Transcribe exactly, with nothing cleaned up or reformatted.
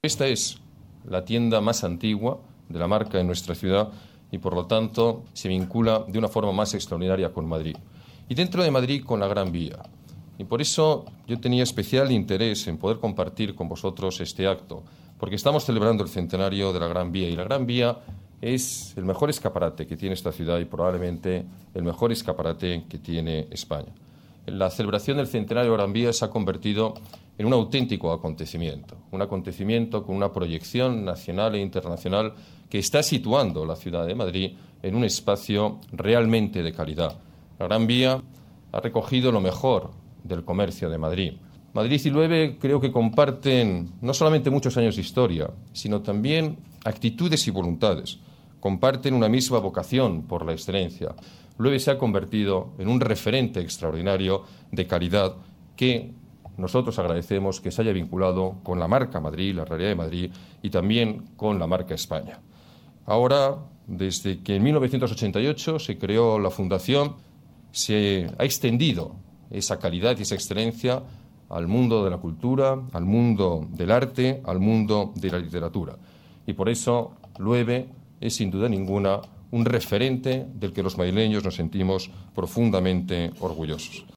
Esta es la tienda más antigua de la marca en nuestra ciudad y, por lo tanto, se vincula de una forma más extraordinaria con Madrid. Y dentro de Madrid con la Gran Vía. Y por eso yo tenía especial interés en poder compartir con vosotros este acto, porque estamos celebrando el centenario de la Gran Vía y la Gran Vía es el mejor escaparate que tiene esta ciudad y probablemente el mejor escaparate que tiene España. La celebración del centenario de la Gran Vía se ha convertido en un auténtico acontecimiento, un acontecimiento con una proyección nacional e internacional que está situando la ciudad de Madrid en un espacio realmente de calidad. La Gran Vía ha recogido lo mejor del comercio de Madrid. Madrid y Loewe creo que comparten no solamente muchos años de historia, sino también actitudes y voluntades. Comparten una misma vocación por la excelencia. Loewe se ha convertido en un referente extraordinario de calidad que nosotros agradecemos que se haya vinculado con la marca Madrid, la realidad de Madrid, y también con la marca España. Ahora, desde que en mil novecientos ochenta y ocho se creó la Fundación, se ha extendido esa calidad y esa excelencia al mundo de la cultura, al mundo del arte, al mundo de la literatura. Y por eso Loewe es, sin duda ninguna, un referente del que los madrileños nos sentimos profundamente orgullosos.